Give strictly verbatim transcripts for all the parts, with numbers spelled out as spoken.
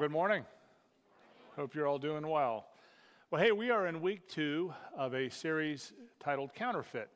Good morning. Hope you're all doing well. Well, hey, we are in week two of a series titled Counterfeit.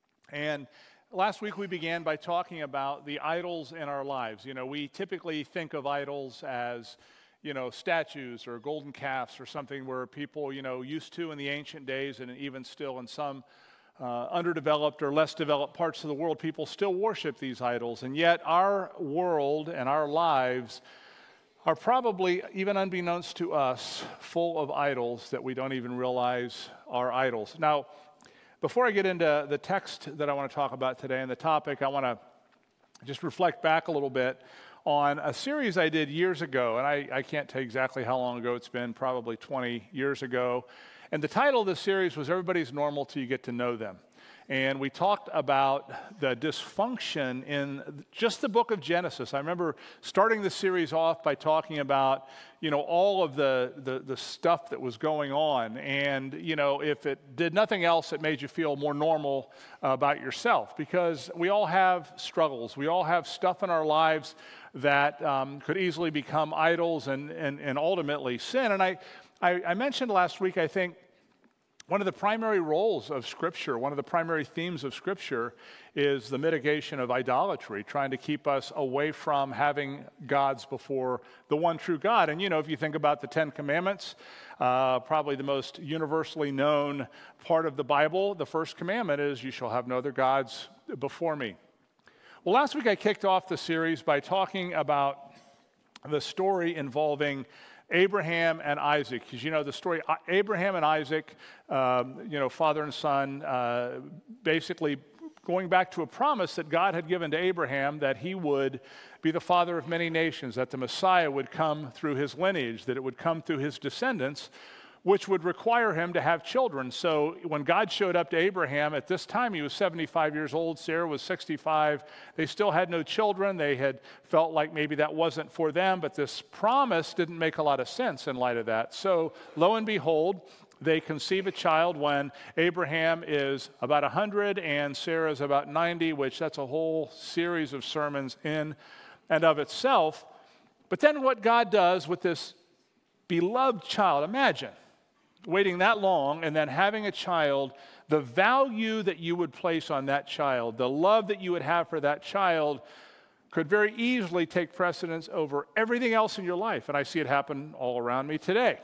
And last week we began by talking about the idols in our lives. You know, we typically think of idols as, you know, statues or golden calves or something where people, you know, used to in the ancient days and even still in some uh, underdeveloped or less developed parts of the world, people still worship these idols. And yet our world and our lives are probably, even unbeknownst to us, full of idols that we don't even realize are idols. Now, before I get into the text that I want to talk about today and the topic, I want to just reflect back a little bit on a series I did years ago, and I, I can't tell you exactly how long ago it's been, probably twenty years ago. And the title of the series was Everybody's Normal Till You Get to Know Them. And we talked about the dysfunction in just the book of Genesis. I remember starting the series off by talking about, you know, all of the, the, the stuff that was going on. And, you know, if it did nothing else, it made you feel more normal uh, about yourself. Because we all have struggles. We all have stuff in our lives that um, could easily become idols and, and, and ultimately sin. And I, I, I mentioned last week, I think, one of the primary roles of Scripture, one of the primary themes of Scripture is the mitigation of idolatry, trying to keep us away from having gods before the one true God. And, you know, if you think about the Ten Commandments, uh, probably the most universally known part of the Bible, the first commandment is, you shall have no other gods before me. Well, last week I kicked off the series by talking about the story involving Abraham and Isaac, because you know the story, Abraham and Isaac, um, you know, father and son, uh, basically going back to a promise that God had given to Abraham that he would be the father of many nations, that the Messiah would come through his lineage, that it would come through his descendants, which would require him to have children. So when God showed up to Abraham, at this time he was seventy-five years old, Sarah was sixty-five. They still had no children. They had felt like maybe that wasn't for them, but this promise didn't make a lot of sense in light of that. So lo and behold, they conceive a child when Abraham is about one hundred and Sarah is about ninety, which that's a whole series of sermons in and of itself. But then what God does with this beloved child, imagine waiting that long and then having a child, the value that you would place on that child, the love that you would have for that child could very easily take precedence over everything else in your life. And I see it happen all around me today.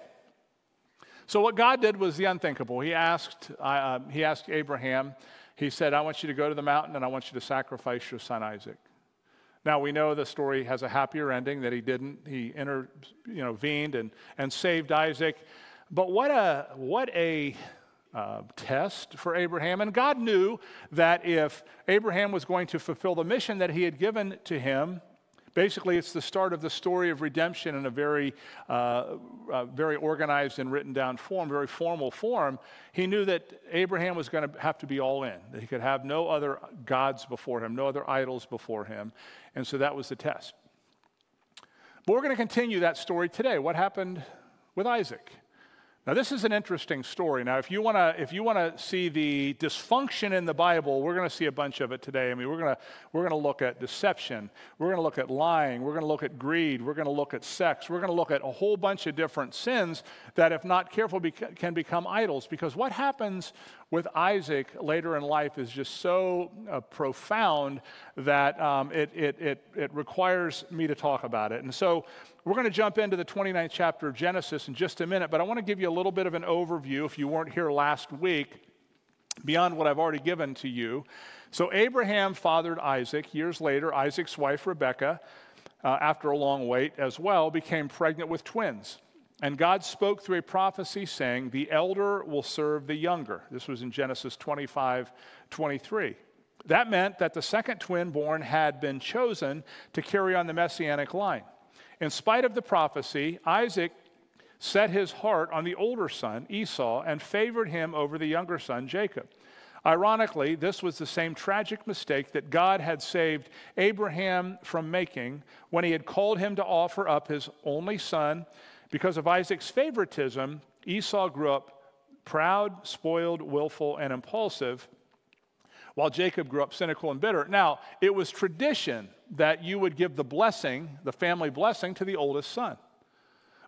So what God did was the unthinkable. He asked, uh, he asked Abraham, he said, I want you to go to the mountain and I want you to sacrifice your son Isaac. Now, we know the story has a happier ending, that he didn't. He inter, you know, vened and, and saved Isaac. But what a, what a uh, test for Abraham. And God knew that if Abraham was going to fulfill the mission that he had given to him, basically it's the start of the story of redemption in a very, uh, uh, very organized and written down form, very formal form. He knew that Abraham was going to have to be all in, that he could have no other gods before him, no other idols before him. And so that was the test. But we're going to continue that story today. What happened with Isaac? Now, this is an interesting story. Now, if you want to if you want to see the dysfunction in the Bible, we're going to see a bunch of it today. I mean, we're going to we're going to look at deception. We're going to look at lying. We're going to look at greed. We're going to look at sex. We're going to look at a whole bunch of different sins that, if not careful, bec- can become idols. Because what happens with Isaac later in life is just so uh, profound that um, it, it it it requires me to talk about it. And so we're going to jump into the twenty-ninth chapter of Genesis in just a minute, but I want to give you a little bit of an overview, if you weren't here last week, beyond what I've already given to you. So Abraham fathered Isaac. Years later, Isaac's wife, Rebekah, uh, after a long wait as well, became pregnant with twins. And God spoke through a prophecy saying, the elder will serve the younger. This was in Genesis twenty-five twenty-three. That meant that the second twin born had been chosen to carry on the messianic line. In spite of the prophecy, Isaac set his heart on the older son, Esau, and favored him over the younger son, Jacob. Ironically, this was the same tragic mistake that God had saved Abraham from making when he had called him to offer up his only son. Because of Isaac's favoritism, Esau grew up proud, spoiled, willful, and impulsive, while Jacob grew up cynical and bitter. Now, it was tradition that you would give the blessing, the family blessing, to the oldest son.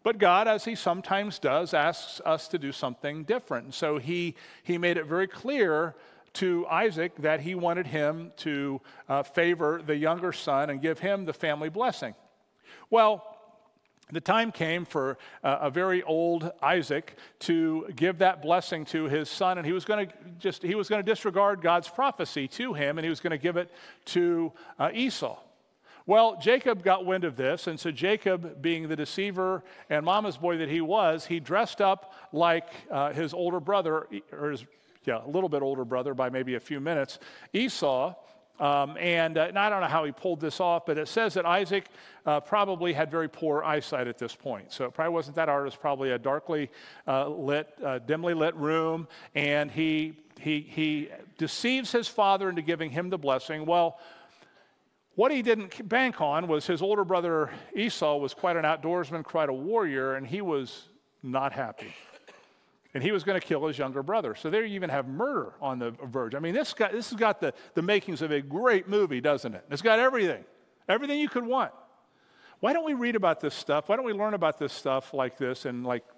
But God, as he sometimes does, asks us to do something different. And so he, he made it very clear to Isaac that he wanted him to uh, favor the younger son and give him the family blessing. Well, the time came for uh, a very old Isaac to give that blessing to his son, and he was going to just he was going to disregard God's prophecy to him, and he was going to give it to uh, Esau. Well, Jacob got wind of this, and so Jacob, being the deceiver and mama's boy that he was, he dressed up like uh, his older brother, or his yeah, a little bit older brother by maybe a few minutes, Esau. Um, and, uh, and I don't know how he pulled this off, but it says that Isaac uh, probably had very poor eyesight at this point. So it probably wasn't that hard. It was probably a darkly uh, lit, uh, dimly lit room. And he, he, he deceives his father into giving him the blessing. Well, what he didn't bank on was his older brother Esau was quite an outdoorsman, quite a warrior, and he was not happy. And he was going to kill his younger brother. So there you even have murder on the verge. I mean, this, got, this has got the, the makings of a great movie, doesn't it? It's got everything, everything you could want. Why don't we read about this stuff? Why don't we learn about this stuff like this in like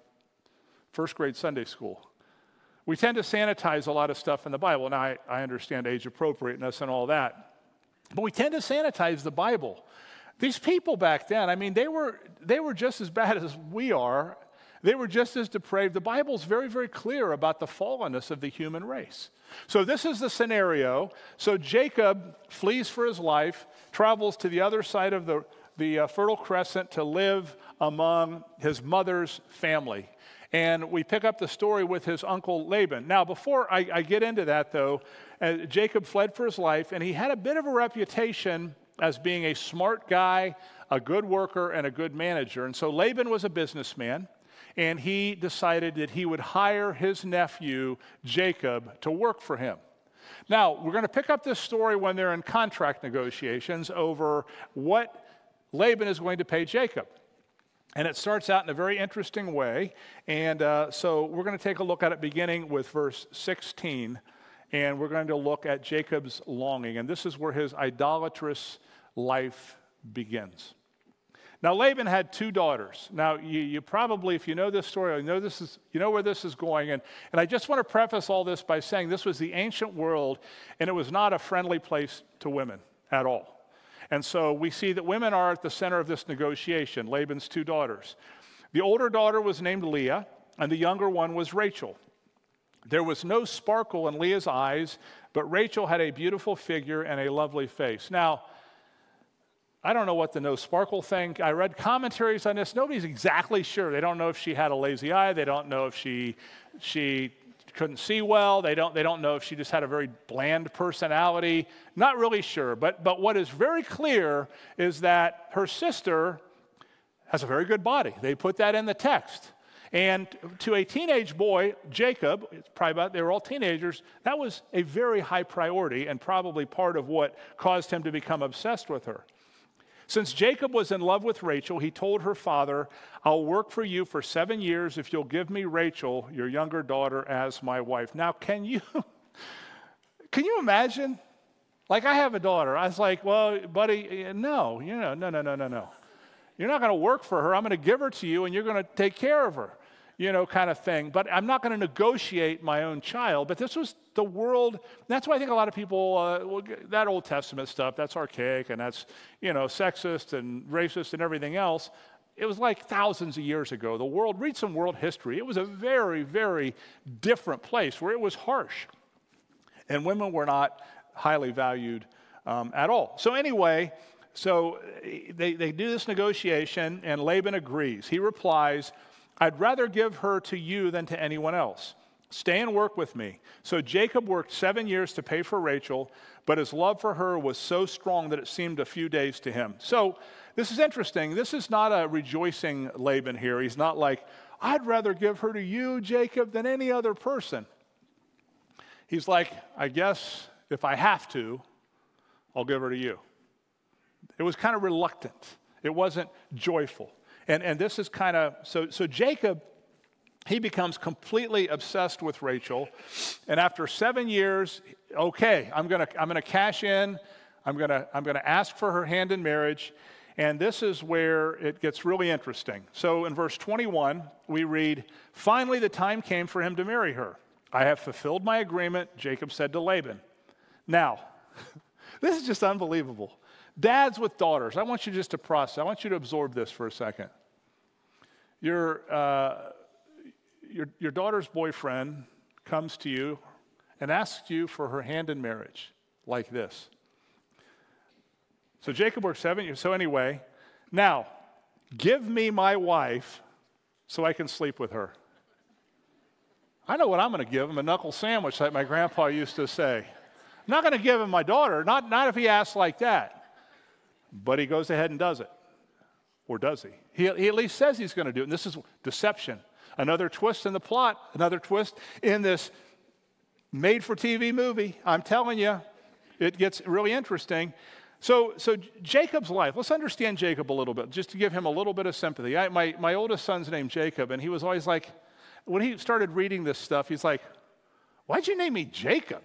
first grade Sunday school? We tend to sanitize a lot of stuff in the Bible. Now, I, I understand age appropriateness and all that. But we tend to sanitize the Bible. These people back then, I mean, they were, they were just as bad as we are. They were just as depraved. The Bible's very, very clear about the fallenness of the human race. So this is the scenario. So Jacob flees for his life, travels to the other side of the, the uh, Fertile Crescent to live among his mother's family. And we pick up the story with his uncle Laban. Now, before I, I get into that, though, uh, Jacob fled for his life, and he had a bit of a reputation as being a smart guy, a good worker, and a good manager. And so Laban was a businessman. And he decided that he would hire his nephew, Jacob, to work for him. Now, we're going to pick up this story when they're in contract negotiations over what Laban is going to pay Jacob. And it starts out in a very interesting way. And uh, so we're going to take a look at it beginning with verse sixteen. And we're going to look at Jacob's longing. And this is where his idolatrous life begins. Now, Laban had two daughters. Now, you, you probably, if you know this story, you know, this is, you know where this is going. And, and I just want to preface all this by saying this was the ancient world, and it was not a friendly place to women at all. And so we see that women are at the center of this negotiation, Laban's two daughters. The older daughter was named Leah, and the younger one was Rachel. There was no sparkle in Leah's eyes, but Rachel had a beautiful figure and a lovely face. Now, I don't know what the no sparkle thing, I read commentaries on this. Nobody's exactly sure. They don't know if she had a lazy eye. They don't know if she she couldn't see well. They don't, they don't know if she just had a very bland personality. Not really sure. But, but what is very clear is that her sister has a very good body. They put that in the text. And to a teenage boy, Jacob, it's probably about, they were all teenagers, that was a very high priority and probably part of what caused him to become obsessed with her. Since Jacob was in love with Rachel, he told her father, I'll work for you for seven years if you'll give me Rachel, your younger daughter, as my wife. Now, can you, can you imagine? Like, I have a daughter. I was like, well, buddy, no, you know, no, no, no, no, no. You're not going to work for her. I'm going to give her to you, and you're going to take care of her, you know, kind of thing. But I'm not going to negotiate my own child. But this was the world. That's why I think a lot of people, uh, well, that Old Testament stuff, that's archaic, and that's, you know, sexist and racist and everything else. It was like thousands of years ago. The world, read some world history. It was a very, very different place where it was harsh. And women were not highly valued um, at all. So anyway, so they, they do this negotiation, and Laban agrees. He replies, I'd rather give her to you than to anyone else. Stay and work with me. So Jacob worked seven years to pay for Rachel, but his love for her was so strong that it seemed a few days to him. So this is interesting. This is not a rejoicing Laban here. He's not like, I'd rather give her to you, Jacob, than any other person. He's like, I guess if I have to, I'll give her to you. It was kind of reluctant. It wasn't joyful. And, and this is kind of, so, so Jacob, he becomes completely obsessed with Rachel. And after seven years, okay, I'm going to I'm going to cash in. I'm going to I'm going to ask for her hand in marriage. And this is where it gets really interesting. So in verse twenty-one, we read, "Finally the time came for him to marry her. I have fulfilled my agreement," Jacob said to Laban. Now, this is just unbelievable. Dads with daughters, I want you just to process. I want you to absorb this for a second. Your, uh, your, your daughter's boyfriend comes to you and asks you for her hand in marriage, like this. So Jacob worked seven years. So anyway, now, give me my wife so I can sleep with her. I know what I'm going to give him, a knuckle sandwich like my grandpa used to say. I'm not going to give him my daughter, not, not if he asks like that. But he goes ahead and does it. Or does he? He, he at least says he's going to do it. And this is deception. Another twist in the plot, another twist in this made-for-T V movie. I'm telling you, it gets really interesting. So, so Jacob's life, let's understand Jacob a little bit, just to give him a little bit of sympathy. I, my, my oldest son's named Jacob, and he was always like, when he started reading this stuff, he's like, "Why'd you name me Jacob?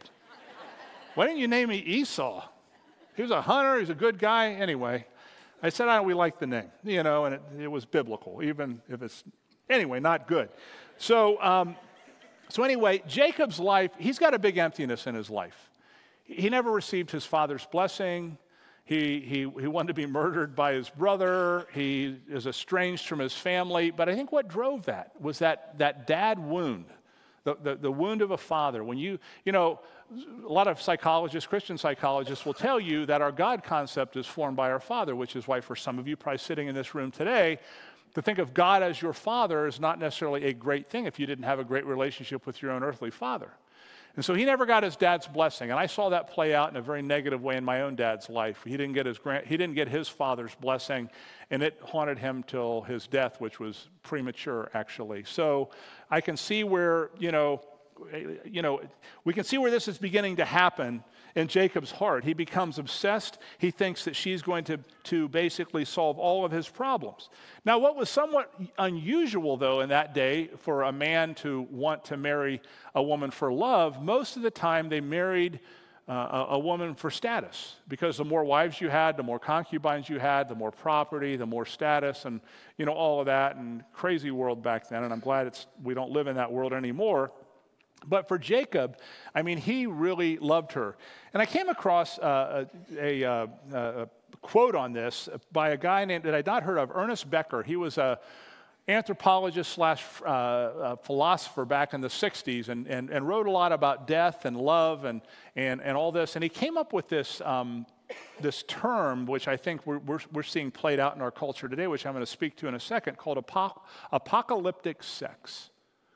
Why didn't you name me Esau? He was a hunter, he was a good guy." Anyway, I said, "I don't, we like the name," you know, and it, it was biblical, even if it's, anyway, not good. So, um, so anyway, Jacob's life, he's got a big emptiness in his life. He never received his father's blessing. He, he, he wanted to be murdered by his brother. He is estranged from his family. But I think what drove that was that, that dad wound, the, the, the wound of a father. When you, you know, a lot of psychologists, Christian psychologists will tell you that our God concept is formed by our Father, which is why for some of you probably sitting in this room today, to think of God as your father is not necessarily a great thing if you didn't have a great relationship with your own earthly father. And so he never got his dad's blessing, and I saw that play out in a very negative way in my own dad's life. He didn't get his grand, he didn't get his father's blessing, and it haunted him till his death, which was premature, actually. So I can see where, you know, you know, we can see where this is beginning to happen in Jacob's heart. He becomes obsessed. He thinks that she's going to, to basically solve all of his problems. Now, what was somewhat unusual, though, in that day for a man to want to marry a woman for love, most of the time they married uh, a, a woman for status, because the more wives you had, the more concubines you had, the more property, the more status, and, you know, all of that, and crazy world back then, and I'm glad it's we don't live in that world anymore. But for Jacob, I mean, he really loved her. And I came across uh, a, a, a quote on this by a guy named, that I'd not heard of, Ernest Becker. He was a anthropologist slash uh, philosopher back in the sixties and, and, and wrote a lot about death and love and, and, and all this. And he came up with this, um, this term, which I think we're, we're, we're seeing played out in our culture today, which I'm going to speak to in a second, called apo- apocalyptic sex.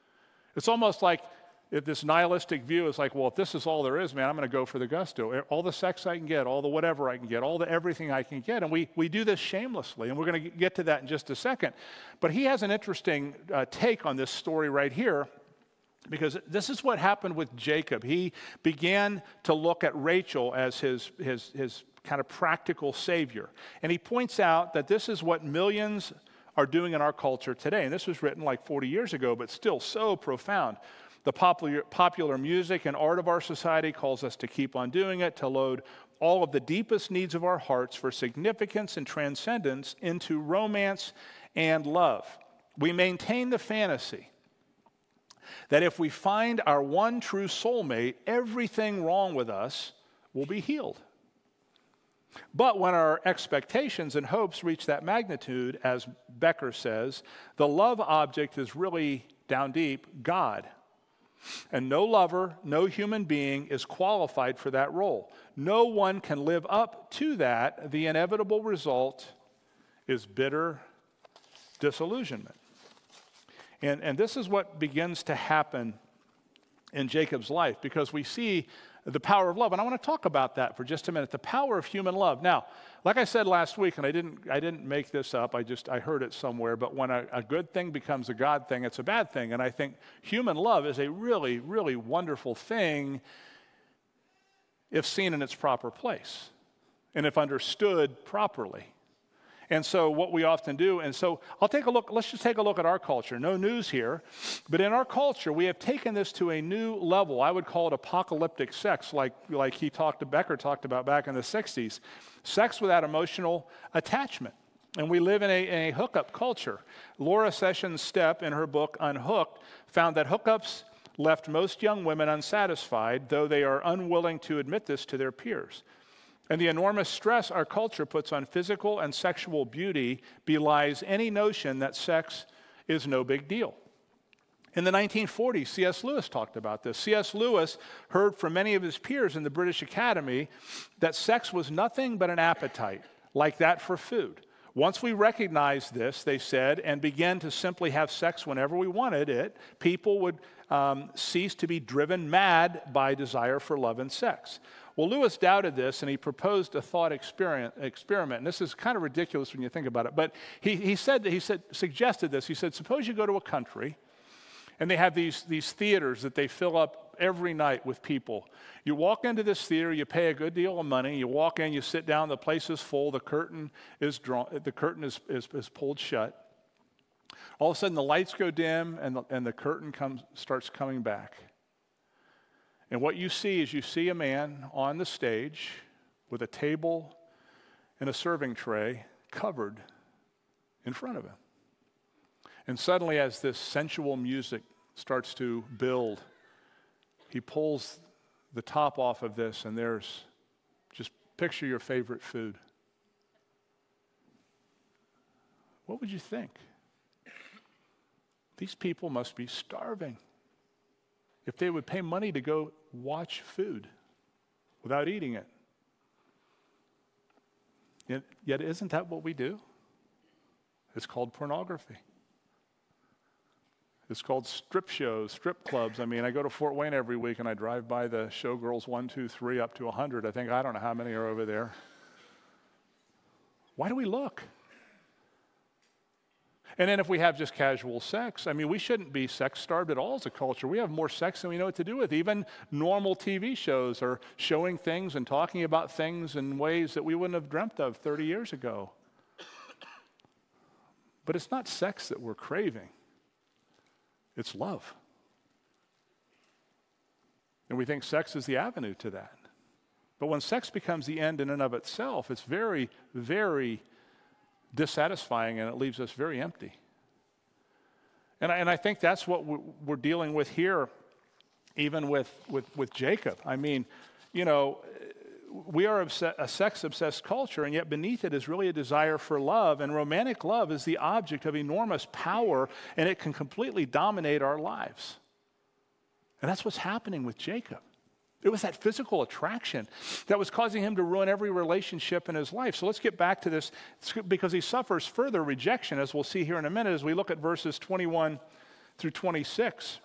It's almost like, if this nihilistic view is like, well, if this is all there is, man, I'm going to go for the gusto. All the sex I can get, all the whatever I can get, all the everything I can get. And we, we do this shamelessly, and we're going to get to that in just a second. But he has an interesting uh, take on this story right here, because this is what happened with Jacob. He began to look at Rachel as his, his, his kind of practical savior. And he points out that this is what millions are doing in our culture today. And this was written like forty years ago, but still so profound. The popular, popular music and art of our society calls us to keep on doing it, to load all of the deepest needs of our hearts for significance and transcendence into romance and love. We maintain the fantasy that if we find our one true soulmate, everything wrong with us will be healed. But when our expectations and hopes reach that magnitude, as Becker says, the love object is really, down deep, God. And no lover, no human being is qualified for that role. No one can live up to that. The inevitable result is bitter disillusionment. And, and this is what begins to happen in Jacob's life, because we see the power of love. And I want to talk about that for just a minute, the power of human love. Now, like I said last week, and I didn't I didn't make this up, I just I heard it somewhere, but when a, a good thing becomes a God thing, it's a bad thing. And I think human love is a really, really wonderful thing if seen in its proper place and if understood properly. And so what we often do, and so I'll take a look, let's just take a look at our culture. No news here, but in our culture, we have taken this to a new level. I would call it apocalyptic sex, like, like he talked to Becker talked about back in the sixties. Sex without emotional attachment. And we live in a, in a hookup culture. Laura Sessions Stepp, in her book Unhooked, found that hookups left most young women unsatisfied, though they are unwilling to admit this to their peers. And the enormous stress our culture puts on physical and sexual beauty belies any notion that sex is no big deal. In the nineteen forties, C S Lewis talked about this. C S Lewis heard from many of his peers in the British Academy that sex was nothing but an appetite, like that for food. Once we recognized this, they said, and began to simply have sex whenever we wanted it, people would um, cease to be driven mad by desire for love and sex. Well, Lewis doubted this, and he proposed a thought experiment. experiment. And this is kind of ridiculous when you think about it. But he, he said that he said suggested this. He said, suppose you go to a country, and they have these, these theaters that they fill up every night with people. You walk into this theater, you pay a good deal of money. You walk in, you sit down, the place is full, the curtain is drawn, the curtain is, is, is pulled shut. All of a sudden, the lights go dim, and the, and the curtain comes starts coming back. And what you see is you see a man on the stage with a table and a serving tray covered in front of him. And suddenly, as this sensual music starts to build, he pulls the top off of this, and there's, just picture your favorite food. What would you think? These people must be starving if they would pay money to go watch food without eating it. Yet, yet isn't that what we do? It's called pornography. It's called strip shows, strip clubs. I mean, I go to Fort Wayne every week, and I drive by the Showgirls one, two, three, up to one hundred. I think, I don't know how many are over there. Why do we look? And then if we have just casual sex, I mean, we shouldn't be sex-starved at all as a culture. We have more sex than we know what to do with. Even normal T V shows are showing things and talking about things in ways that we wouldn't have dreamt of thirty years ago. But it's not sex that we're craving. It's love. And we think sex is the avenue to that. But when sex becomes the end in and of itself, it's very, very dissatisfying, and it leaves us very empty. And I, and I think that's what we're dealing with here, even with, with, with Jacob. I mean, you know, we are a sex-obsessed culture, and yet beneath it is really a desire for love, and romantic love is the object of enormous power, and it can completely dominate our lives. And that's what's happening with Jacob. It was that physical attraction that was causing him to ruin every relationship in his life. So let's get back to this, because he suffers further rejection, as we'll see here in a minute, as we look at verses twenty-one through twenty-six.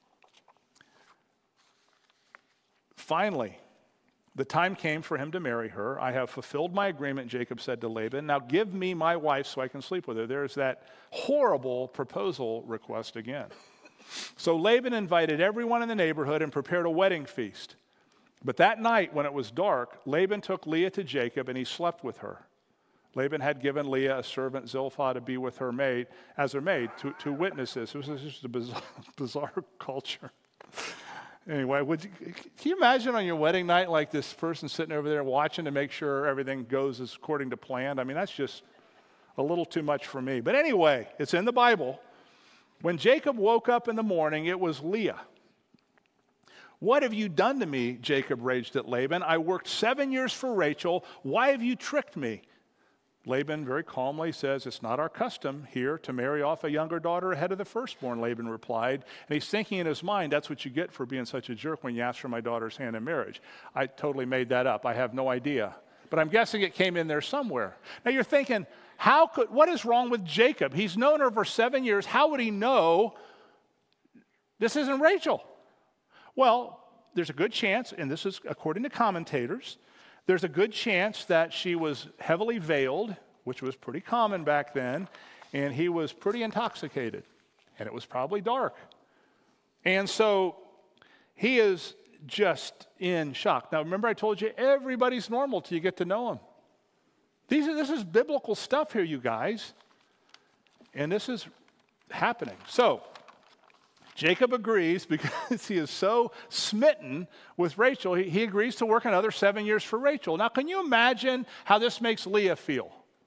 Finally, the time came for him to marry her. I have fulfilled my agreement, Jacob said to Laban. Now give me my wife so I can sleep with her. There's that horrible proposal request again. So Laban invited everyone in the neighborhood and prepared a wedding feast. But that night, when it was dark, Laban took Leah to Jacob, and he slept with her. Laban had given Leah a servant, Zilpah, to be with her maid, as her maid, to, to witness this. It was just a bizarre, bizarre culture. Anyway, would you, can you imagine on your wedding night, like this person sitting over there watching to make sure everything goes as according to plan? I mean, that's just a little too much for me. But anyway, it's in the Bible. When Jacob woke up in the morning, it was Leah. What have you done to me? Jacob raged at Laban. I worked seven years for Rachel. Why have you tricked me? Laban very calmly says, it's not our custom here to marry off a younger daughter ahead of the firstborn, Laban replied. And he's thinking in his mind, that's what you get for being such a jerk when you ask for my daughter's hand in marriage. I totally made that up. I have no idea. But I'm guessing it came in there somewhere. Now you're thinking, how could, what is wrong with Jacob? He's known her for seven years. How would he know this isn't Rachel? Well, there's a good chance, and this is according to commentators, there's a good chance that she was heavily veiled, which was pretty common back then, and he was pretty intoxicated, and it was probably dark. And so he is just in shock. Now, remember I told you everybody's normal till you get to know him. These are, this is biblical stuff here, you guys. And this is happening. So, Jacob agrees because he is so smitten with Rachel. He, he agrees to work another seven years for Rachel. Now, can you imagine how this makes Leah feel?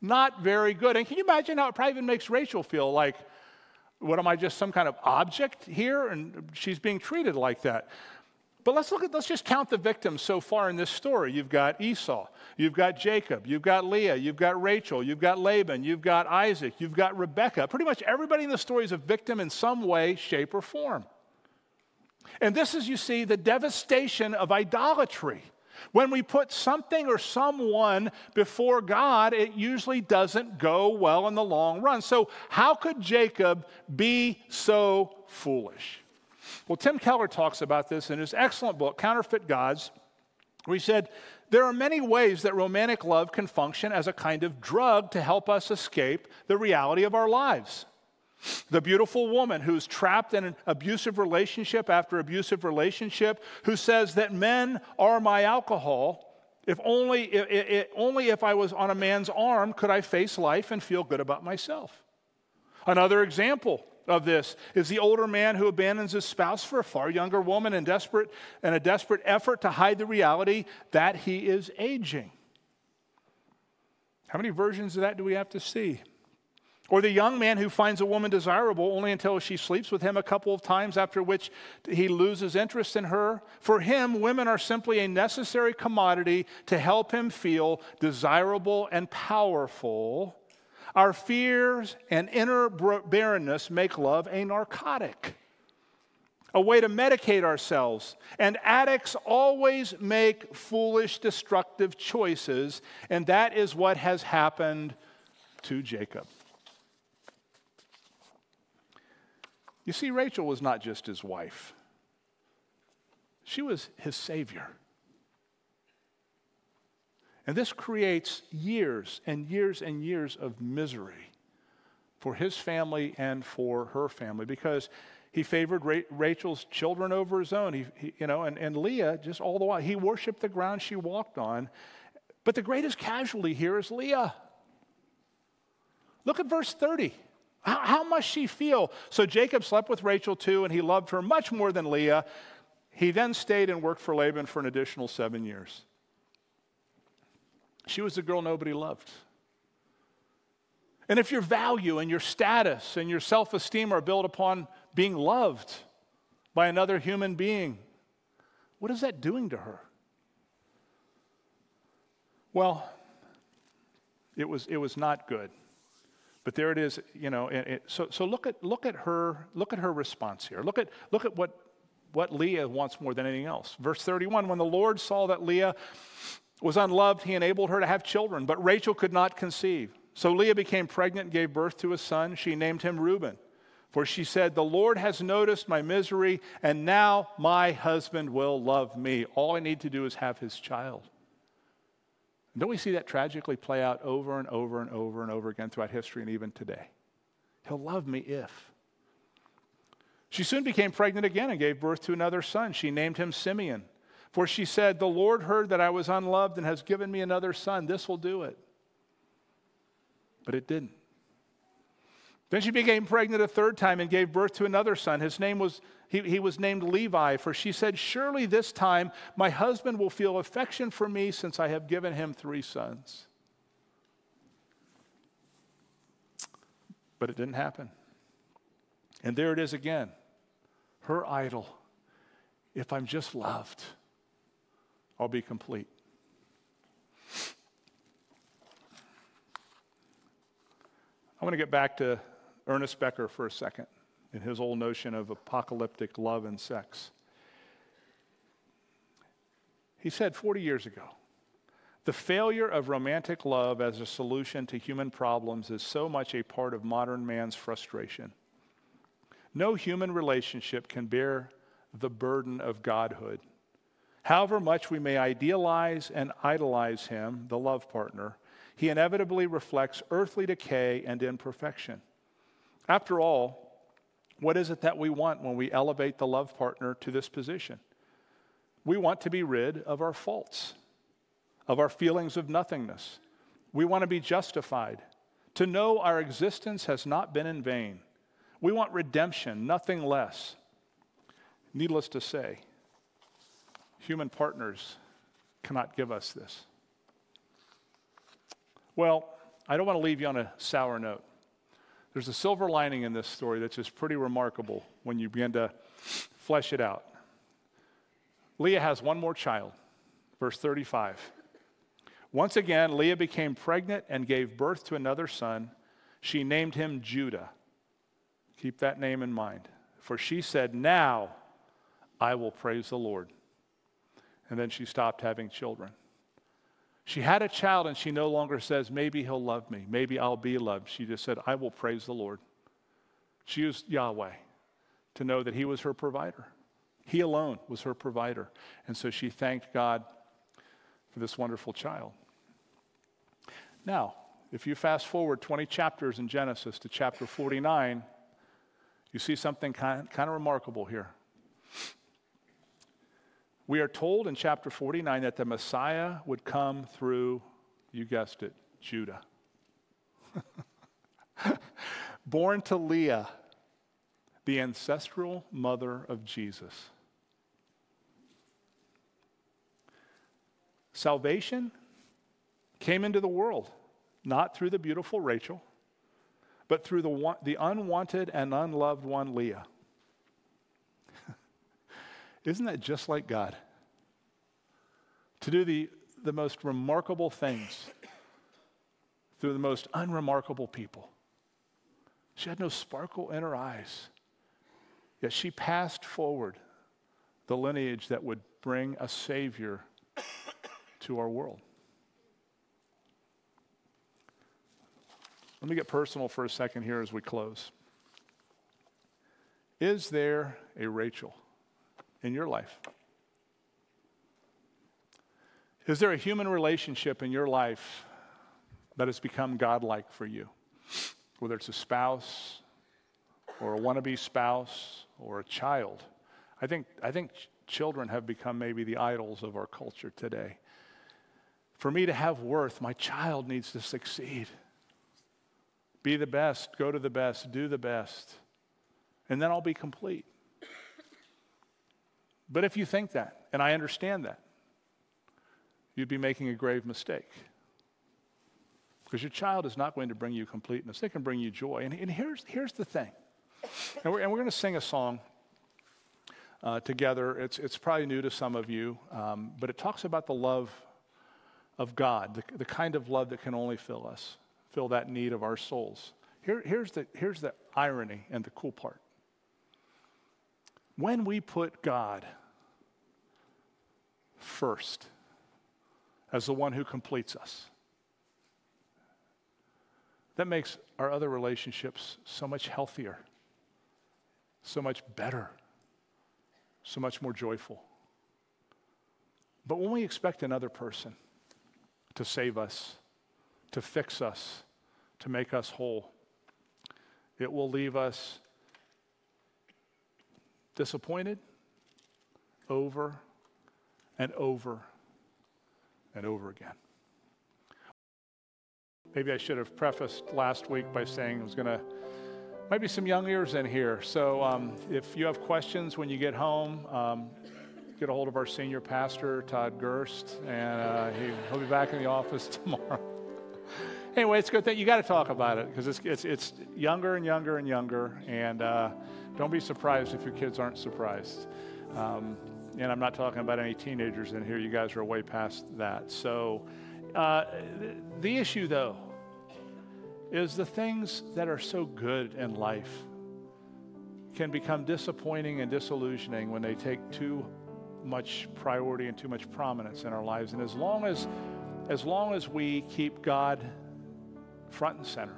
Not very good. And can you imagine how it probably even makes Rachel feel like, what, am I just some kind of object here? And she's being treated like that. But let's look at, let's just count the victims so far in this story. You've got Esau, you've got Jacob, you've got Leah, you've got Rachel, you've got Laban, you've got Isaac, you've got Rebekah. Pretty much everybody in the story is a victim in some way, shape, or form. And this is, you see, the devastation of idolatry. When we put something or someone before God, it usually doesn't go well in the long run. So how could Jacob be so foolish? Well, Tim Keller talks about this in his excellent book, Counterfeit Gods, where he said, there are many ways that romantic love can function as a kind of drug to help us escape the reality of our lives. The beautiful woman who's trapped in an abusive relationship after abusive relationship, who says that men are my alcohol. If only, it, it, only if I was on a man's arm could I face life and feel good about myself. Another example of this is the older man who abandons his spouse for a far younger woman in desperate in a desperate effort to hide the reality that he is aging. How many versions of that do we have to see? Or the young man who finds a woman desirable only until she sleeps with him a couple of times, after which he loses interest in her. For him, women are simply a necessary commodity to help him feel desirable and powerful. Our fears and inner barrenness make love a narcotic, a way to medicate ourselves. And addicts always make foolish, destructive choices, and that is what has happened to Jacob. You see, Rachel was not just his wife. She was his savior. And this creates years and years and years of misery for his family and for her family, because he favored Ra- Rachel's children over his own. He, he, you know, and, and Leah, just all the while, he worshiped the ground she walked on. But the greatest casualty here is Leah. Look at verse thirty. How, how must she feel? So Jacob slept with Rachel too, and he loved her much more than Leah. He then stayed and worked for Laban for an additional seven years. She was the girl nobody loved. And if your value and your status and your self-esteem are built upon being loved by another human being, what is that doing to her? Well, it was, it was not good. But there it is, you know. It, it, so, so look at look at her look at her response here. Look at look at what what Leah wants more than anything else. Verse thirty-one: when the Lord saw that Leah was unloved, he enabled her to have children, but Rachel could not conceive. So Leah became pregnant and gave birth to a son. She named him Reuben, for she said, "The Lord has noticed my misery, and now my husband will love me. All I need to do is have his child." Don't we see that tragically play out over and over and over and over again throughout history and even today? He'll love me if. She soon became pregnant again and gave birth to another son. She named him Simeon, for she said, "The Lord heard that I was unloved and has given me another son. This will do it." But it didn't. Then she became pregnant a third time and gave birth to another son. His name was, he, he was named Levi, for she said, "Surely this time my husband will feel affection for me, since I have given him three sons." But it didn't happen. And there it is again. Her idol. If I'm just loved, I'll be complete. I want to get back to Ernest Becker for a second and his old notion of apocalyptic love and sex. He said forty years ago, "The failure of romantic love as a solution to human problems is so much a part of modern man's frustration. No human relationship can bear the burden of godhood. However much we may idealize and idolize him, the love partner, he inevitably reflects earthly decay and imperfection. After all, what is it that we want when we elevate the love partner to this position? We want to be rid of our faults, of our feelings of nothingness. We want to be justified, to know our existence has not been in vain. We want redemption, nothing less. Needless to say, human partners cannot give us this." Well, I don't want to leave you on a sour note. There's a silver lining in this story that's just pretty remarkable when you begin to flesh it out. Leah has one more child, verse thirty-five. Once again, Leah became pregnant and gave birth to another son. She named him Judah. Keep that name in mind. For she said, now I will praise the Lord. And then she stopped having children. She had a child and she no longer says, maybe he'll love me. Maybe I'll be loved. She just said, I will praise the Lord. She used Yahweh to know that he was her provider. He alone was her provider. And so she thanked God for this wonderful child. Now, if you fast forward twenty chapters in Genesis to chapter forty-nine, you see something kind, kind of remarkable here. We are told in chapter forty-nine that the Messiah would come through, you guessed it, Judah. Born to Leah, the ancestral mother of Jesus. Salvation came into the world, not through the beautiful Rachel, but through the, the unwanted and unloved one, Leah. Isn't that just like God? To do the, the most remarkable things through the most unremarkable people. She had no sparkle in her eyes, yet she passed forward the lineage that would bring a Savior to our world. Let me get personal for a second here as we close. Is there a Rachel in your life? Is there a human relationship in your life that has become godlike for you? Whether it's a spouse or a wannabe spouse or a child. I think, I think children have become maybe the idols of our culture today. For me to have worth, my child needs to succeed. Be the best, go to the best, do the best, and then I'll be complete. But if you think that, and I understand that, you'd be making a grave mistake. Because your child is not going to bring you completeness. They can bring you joy. And, and here's, here's the thing. And we're, and we're going to sing a song uh, together. It's, it's probably new to some of you, um, but it talks about the love of God, the, the kind of love that can only fill us, fill that need of our souls. Here, here's, the, here's the irony and the cool part. When we put God first as the one who completes us, that makes our other relationships so much healthier, so much better, so much more joyful. But when we expect another person to save us, to fix us, to make us whole, it will leave us disappointed over and over and over again. Maybe I should have prefaced last week by saying I was going to, might be some young ears in here. So um, if you have questions when you get home, um, get a hold of our senior pastor, Todd Gerst, and uh, he, he'll be back in the office tomorrow. Anyway, it's good that you got to talk about it because it's, it's, it's younger and younger and younger, and uh, don't be surprised if your kids aren't surprised. Um, and I'm not talking about any teenagers in here. You guys are way past that. So uh, the, the issue, though, is the things that are so good in life can become disappointing and disillusioning when they take too much priority and too much prominence in our lives. And as long as, as long as we keep God front and center,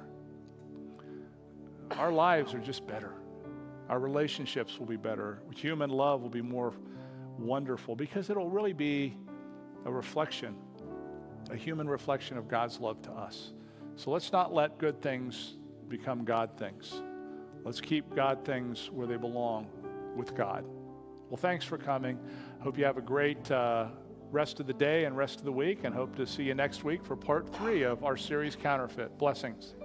our lives are just better. Our relationships will be better. Human love will be more wonderful because it'll really be a reflection, a human reflection of God's love to us. So let's not let good things become God things. Let's keep God things where they belong with God. Well, thanks for coming. Hope you have a great uh, rest of the day and rest of the week, and hope to see you next week for part three of our series, Counterfeit. Blessings.